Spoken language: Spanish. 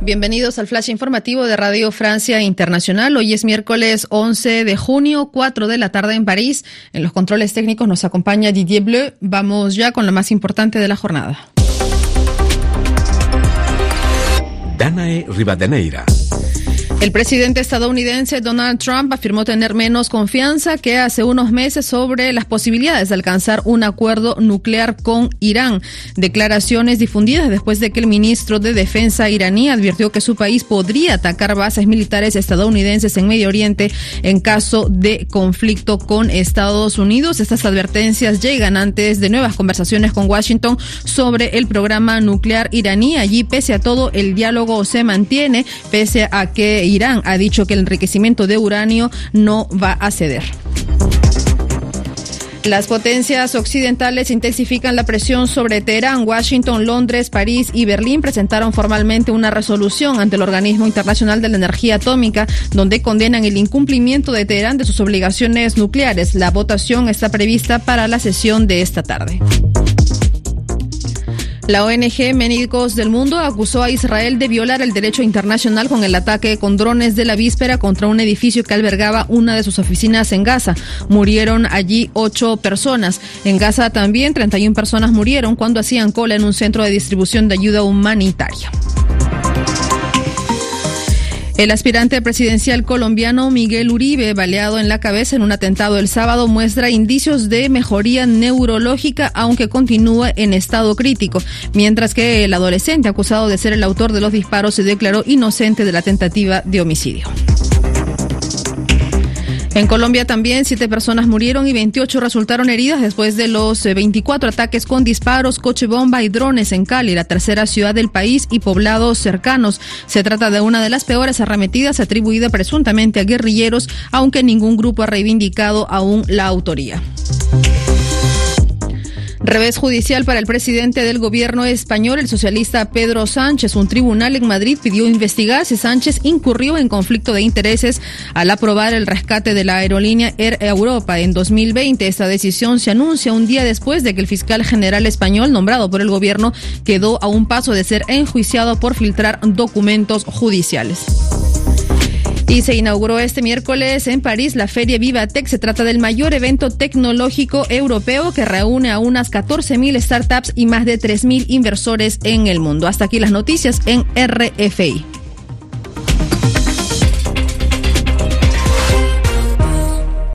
Bienvenidos al flash informativo de Radio Francia Internacional. Hoy es miércoles 11 de junio, 4 de la tarde en París. En los controles técnicos nos acompaña Didier Bleu. Vamos ya con lo más importante de la jornada. Danae Rivadeneira. El presidente estadounidense Donald Trump afirmó tener menos confianza que hace unos meses sobre las posibilidades de alcanzar un acuerdo nuclear con Irán. Declaraciones difundidas después de que el ministro de Defensa iraní advirtió que su país podría atacar bases militares estadounidenses en Medio Oriente en caso de conflicto con Estados Unidos. Estas advertencias llegan antes de nuevas conversaciones con Washington sobre el programa nuclear iraní. Allí, pese a todo, el diálogo se mantiene, pese a que Irán ha dicho que el enriquecimiento de uranio no va a ceder. Las potencias occidentales intensifican la presión sobre Teherán. Washington, Londres, París y Berlín presentaron formalmente una resolución ante el Organismo Internacional de la Energía Atómica, donde condenan el incumplimiento de Teherán de sus obligaciones nucleares. La votación está prevista para la sesión de esta tarde. La ONG Médicos del Mundo acusó a Israel de violar el derecho internacional con el ataque con drones de la víspera contra un edificio que albergaba una de sus oficinas en Gaza. Murieron allí 8 personas. En Gaza también 31 personas murieron cuando hacían cola en un centro de distribución de ayuda humanitaria. El aspirante presidencial colombiano Miguel Uribe, baleado en la cabeza en un atentado el sábado, muestra indicios de mejoría neurológica, aunque continúa en estado crítico, mientras que el adolescente acusado de ser el autor de los disparos se declaró inocente de la tentativa de homicidio. En Colombia también 7 personas murieron y 28 resultaron heridas después de los 24 ataques con disparos, coche bomba y drones en Cali, la tercera ciudad del país, y poblados cercanos. Se trata de una de las peores arremetidas atribuida presuntamente a guerrilleros, aunque ningún grupo ha reivindicado aún la autoría. Revés judicial para el presidente del gobierno español, el socialista Pedro Sánchez. Un tribunal en Madrid pidió investigar si Sánchez incurrió en conflicto de intereses al aprobar el rescate de la aerolínea Air Europa en 2020. Esta decisión se anuncia un día después de que el fiscal general español, nombrado por el gobierno, quedó a un paso de ser enjuiciado por filtrar documentos judiciales. Y se inauguró este miércoles en París la Feria Vivatech. Se trata del mayor evento tecnológico europeo que reúne a unas 14.000 startups y más de 3.000 inversores en el mundo. Hasta aquí las noticias en RFI.